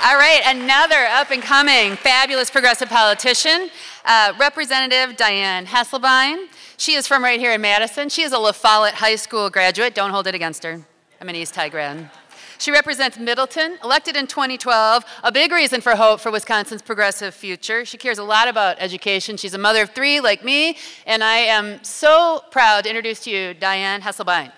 All right, another up-and-coming fabulous progressive politician, Representative Diane Hesselbein. She is from right here in Madison. She is a La Follette High School graduate. Don't hold it against her. I'm an East High grad. She represents Middleton, elected in 2012, a big reason for hope for Wisconsin's progressive future. She cares a lot about education. She's a mother of three like me, and I am so proud to introduce to you Diane Hesselbein.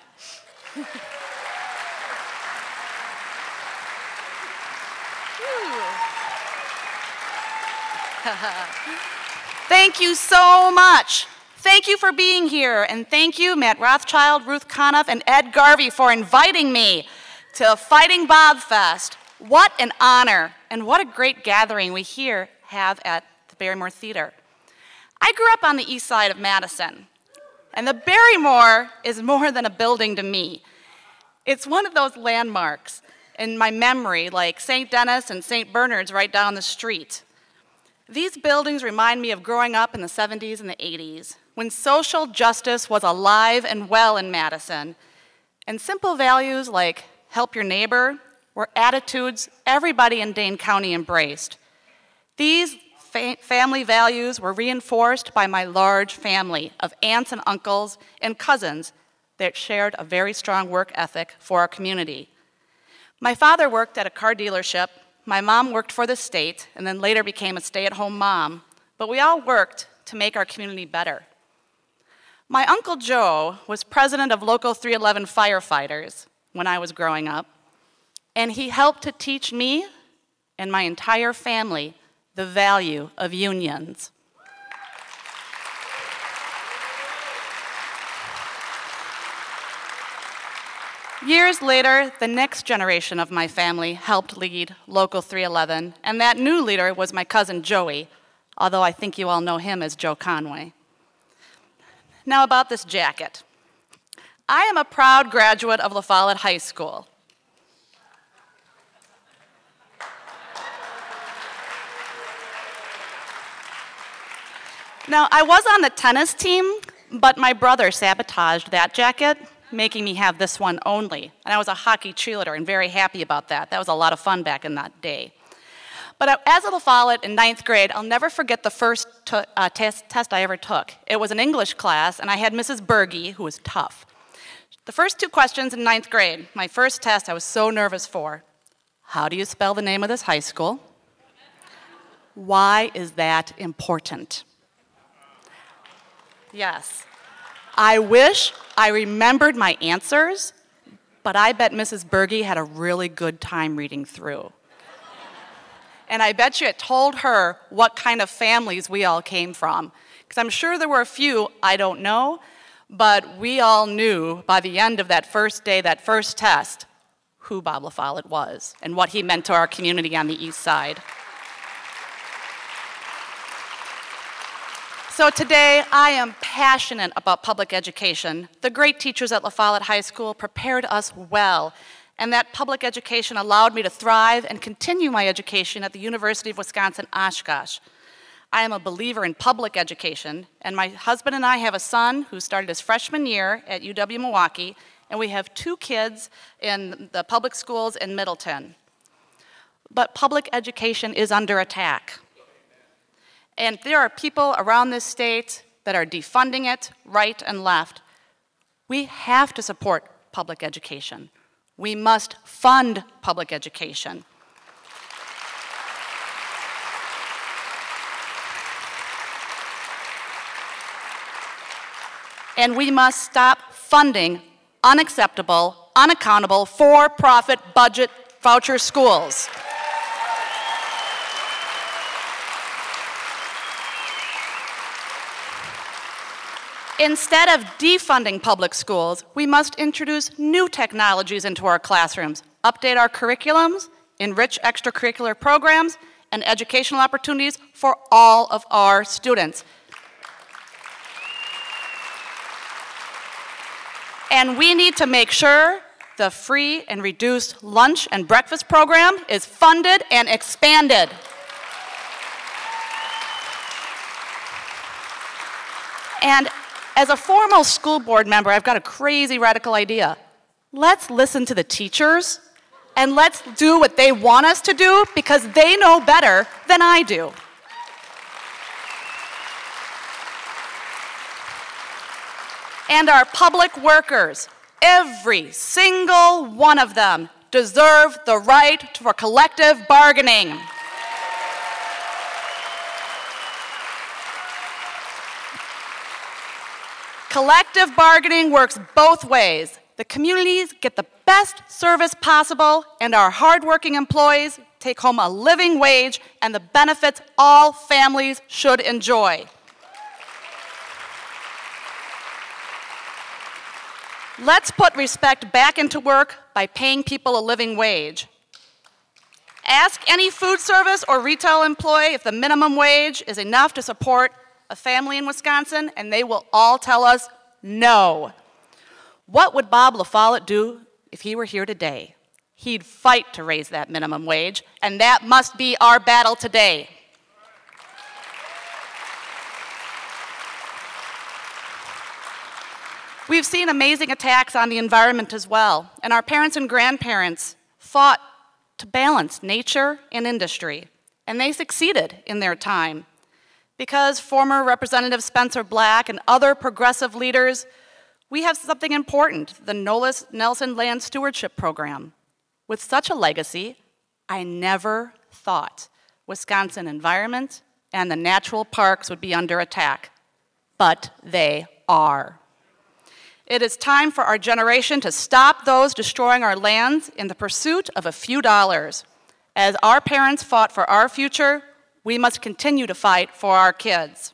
Thank you so much. Thank you for being here, and thank you, Matt Rothschild, Ruth Conniff, and Ed Garvey for inviting me to Fighting Bob Fest. What an honor, and what a great gathering we here have at the Barrymore Theater. I grew up on the east side of Madison, and the Barrymore is more than a building to me. It's one of those landmarks in my memory, like St. Denis and St. Bernard's right down the street. These buildings remind me of growing up in the 70s and the 80s, when social justice was alive and well in Madison, and simple values like help your neighbor were attitudes everybody in Dane County embraced. These family values were reinforced by my large family of aunts and uncles and cousins that shared a very strong work ethic for our community. My father worked at a car dealership. My mom worked for the state and then later became a stay-at-home mom, but we all worked to make our community better. My Uncle Joe was president of Local 311 Firefighters when I was growing up, and he helped to teach me and my entire family the value of unions. Years later, the next generation of my family helped lead Local 311, and that new leader was my cousin Joey, although I think you all know him as Joe Conway. Now about this jacket. I am a proud graduate of La Follette High School. Now, I was on the tennis team, but my brother sabotaged that jacket, making me have this one only. And I was a hockey cheerleader and very happy about that. That was a lot of fun back in that day. But as a La Follette in 9th grade, I'll never forget the first test I ever took. It was an English class, and I had Mrs. Berge, who was tough. The first two questions in 9th grade, my first test I was so nervous for. How do you spell the name of this high school? Why is that important? Yes. I wish I remembered my answers, but I bet Mrs. Berge had a really good time reading through. And I bet you it told her what kind of families we all came from. Because I'm sure there were a few I don't know, but we all knew by the end of that first day, that first test, who Bob La Follette was and what he meant to our community on the east side. So today, I am passionate about public education. The great teachers at La Follette High School prepared us well, and that public education allowed me to thrive and continue my education at the University of Wisconsin-Oshkosh. I am a believer in public education, and my husband and I have a son who started his freshman year at UW-Milwaukee, and we have 2 kids in the public schools in Middleton. But public education is under attack. And there are people around this state that are defunding it, right and left. We have to support public education. We must fund public education. And we must stop funding unacceptable, unaccountable, for-profit budget voucher schools. Instead of defunding public schools, we must introduce new technologies into our classrooms, update our curriculums, enrich extracurricular programs, and educational opportunities for all of our students. And we need to make sure the free and reduced lunch and breakfast program is funded and expanded. And as a former school board member, I've got a crazy radical idea. Let's listen to the teachers and let's do what they want us to do because they know better than I do. And our public workers, every single one of them, deserve the right for collective bargaining. Collective bargaining works both ways. The communities get the best service possible, and our hardworking employees take home a living wage and the benefits all families should enjoy. Let's put respect back into work by paying people a living wage. Ask any food service or retail employee if the minimum wage is enough to support a family in Wisconsin, and they will all tell us no. What would Bob LaFollette do if he were here today? He'd fight to raise that minimum wage, and that must be our battle today. We've seen amazing attacks on the environment as well, and our parents and grandparents fought to balance nature and industry, and they succeeded in their time. Because former Representative Spencer Black and other progressive leaders, we have something important, the Nolis Nelson Land Stewardship Program. With such a legacy, I never thought Wisconsin environment and the natural parks would be under attack, but they are. It is time for our generation to stop those destroying our lands in the pursuit of a few dollars. As our parents fought for our future, we must continue to fight for our kids.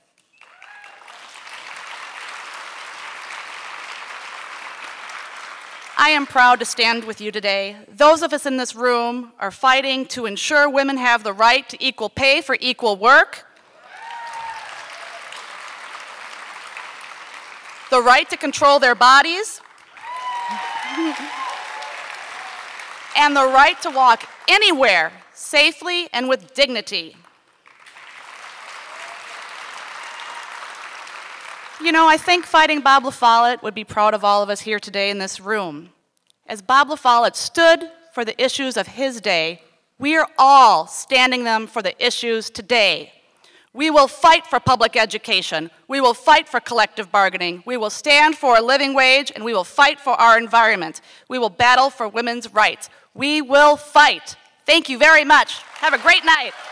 I am proud to stand with you today. Those of us in this room are fighting to ensure women have the right to equal pay for equal work, the right to control their bodies, and the right to walk anywhere safely and with dignity. You know, I think Fighting Bob LaFollette would be proud of all of us here today in this room. As Bob LaFollette stood for the issues of his day, we are all standing them for the issues today. We will fight for public education. We will fight for collective bargaining. We will stand for a living wage, and we will fight for our environment. We will battle for women's rights. We will fight. Thank you very much. Have a great night.